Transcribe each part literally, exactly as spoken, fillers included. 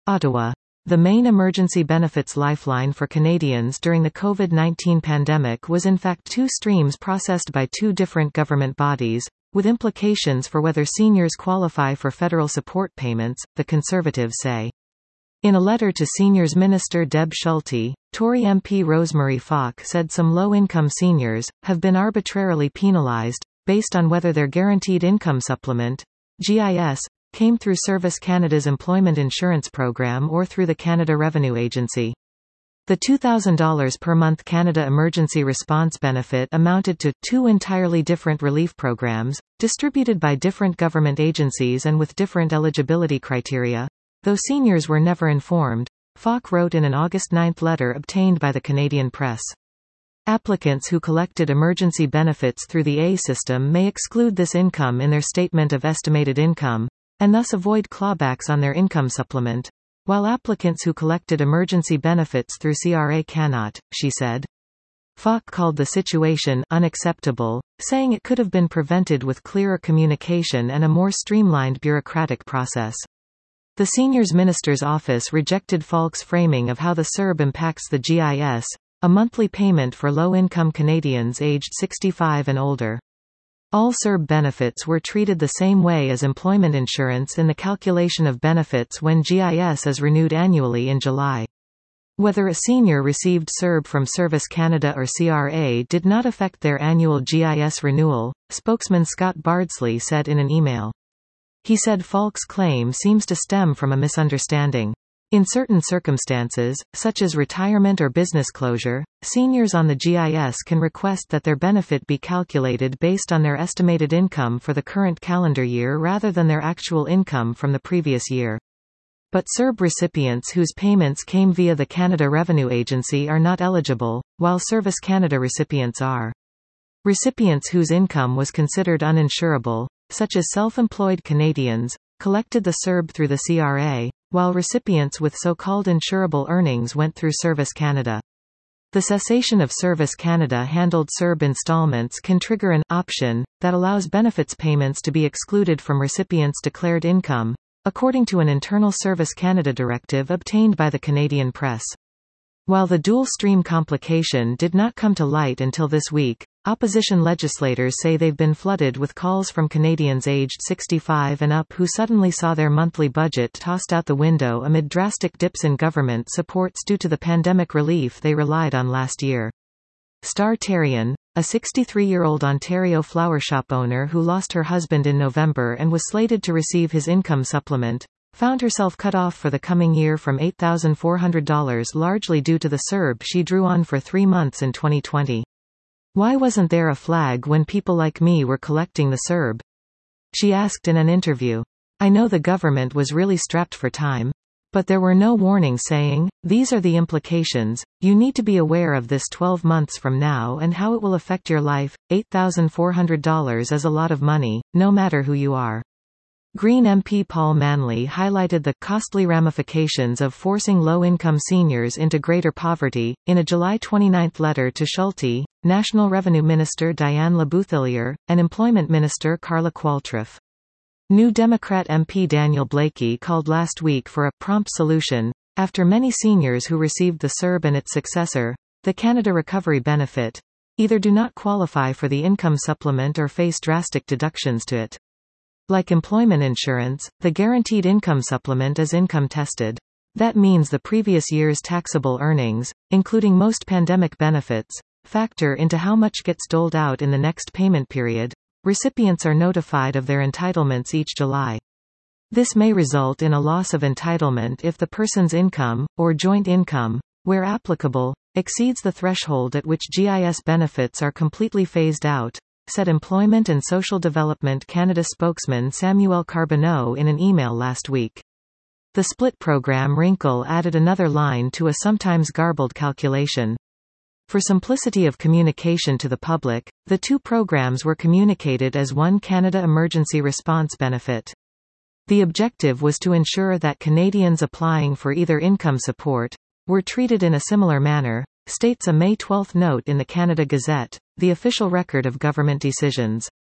Ottawa. The main emergency benefits lifeline for Canadians during the COVID nineteen pandemic was in fact two streams processed by two different government bodies, with implications for whether seniors qualify for federal support payments, the Conservatives say. In a letter to Seniors Minister Deb Schulte, Tory M P Rosemary Falk said some low-income seniors have been arbitrarily penalised, based on whether their Guaranteed Income Supplement, G I S, came through Service Canada's Employment Insurance Program or through the Canada Revenue Agency. The two thousand dollars per month Canada Emergency Response Benefit amounted to two entirely different relief programs, distributed by different government agencies and with different eligibility criteria, though seniors were never informed, Falk wrote in an August ninth letter obtained by the Canadian Press. Applicants who collected emergency benefits through the A system may exclude this income in their Statement of Estimated Income, and thus avoid clawbacks on their income supplement, while applicants who collected emergency benefits through C R A cannot, she said. Falk called the situation unacceptable, saying it could have been prevented with clearer communication and a more streamlined bureaucratic process. The Seniors Minister's office rejected Falk's framing of how the C E R B impacts the G I S, a monthly payment for low-income Canadians aged sixty-five and older. All C E R B benefits were treated the same way as employment insurance in the calculation of benefits when G I S is renewed annually in July. Whether a senior received C E R B from Service Canada or C R A did not affect their annual G I S renewal, spokesman Scott Bardsley said in an email. He said Falk's claim seems to stem from a misunderstanding. In certain circumstances, such as retirement or business closure, seniors on the G I S can request that their benefit be calculated based on their estimated income for the current calendar year rather than their actual income from the previous year. But C E R B recipients whose payments came via the Canada Revenue Agency are not eligible, while Service Canada recipients are. Recipients whose income was considered uninsurable, such as self-employed Canadians, collected the C E R B through the C R A, while recipients with so-called insurable earnings went through Service Canada. The cessation of Service Canada-handled C E R B installments can trigger an option that allows benefits payments to be excluded from recipients' declared income, according to an internal Service Canada directive obtained by the Canadian Press. While the dual-stream complication did not come to light until this week, opposition legislators say they've been flooded with calls from Canadians aged sixty-five and up who suddenly saw their monthly budget tossed out the window amid drastic dips in government supports due to the pandemic relief they relied on last year. Star Terrian, a sixty-three-year-old Ontario flower shop owner who lost her husband in November and was slated to receive his income supplement, found herself cut off for the coming year from eight thousand four hundred dollars largely due to the C E R B she drew on for three months in twenty twenty. Why wasn't there a flag when people like me were collecting the C E R B? She asked in an interview. I know the government was really strapped for time. But there were no warnings saying, these are the implications, you need to be aware of this twelve months from now and how it will affect your life. eight thousand four hundred dollars is a lot of money, no matter who you are. Green M P Paul Manley highlighted the costly ramifications of forcing low-income seniors into greater poverty, in a July twenty-ninth letter to Schulte, National Revenue Minister Diane LaBouthillier, and Employment Minister Carla Qualtriff. New Democrat M P Daniel Blakey called last week for a prompt solution, after many seniors who received the C E R B and its successor, the Canada Recovery Benefit, either do not qualify for the income supplement or face drastic deductions to it. Like employment insurance, the Guaranteed Income Supplement is income tested. That means the previous year's taxable earnings, including most pandemic benefits, factor into how much gets doled out in the next payment period. Recipients are notified of their entitlements each July. This may result in a loss of entitlement if the person's income, or joint income, where applicable, exceeds the threshold at which G I S benefits are completely phased out, said Employment and Social Development Canada spokesman Samuel Carbonneau in an email last week. The split program wrinkle added another line to a sometimes garbled calculation. For simplicity of communication to the public, the two programs were communicated as one Canada Emergency Response Benefit. The objective was to ensure that Canadians applying for either income support were treated in a similar manner, states a May twelfth note in the Canada Gazette, the official record of government decisions.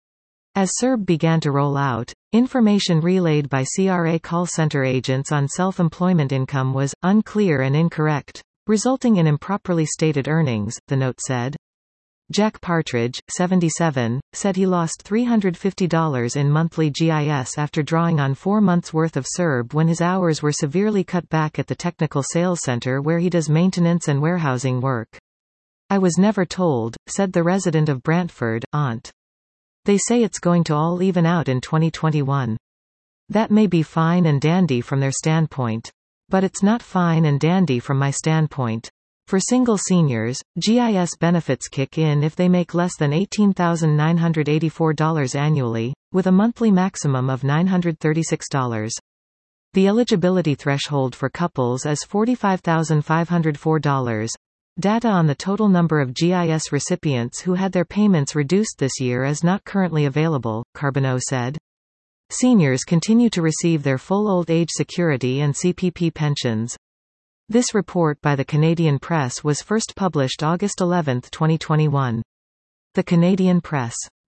As C E R B began to roll out, information relayed by C R A call center agents on self-employment income was unclear and incorrect, resulting in improperly stated earnings, the note said. Jack Partridge, seventy-seven, said he lost three hundred fifty dollars in monthly G I S after drawing on four months' worth of C E R B when his hours were severely cut back at the technical sales center where he does maintenance and warehousing work. I was never told, said the resident of Brantford, aunt. They say it's going to all even out in twenty twenty-one. That may be fine and dandy from their standpoint. But it's not fine and dandy from my standpoint. For single seniors, G I S benefits kick in if they make less than eighteen thousand nine hundred eighty-four dollars annually, with a monthly maximum of nine hundred thirty-six dollars. The eligibility threshold for couples is forty-five thousand five hundred four dollars. Data on the total number of G I S recipients who had their payments reduced this year is not currently available, Carbonneau said. Seniors continue to receive their full old age security and C P P pensions. This report by the Canadian Press was first published August eleventh twenty twenty-one. The Canadian Press.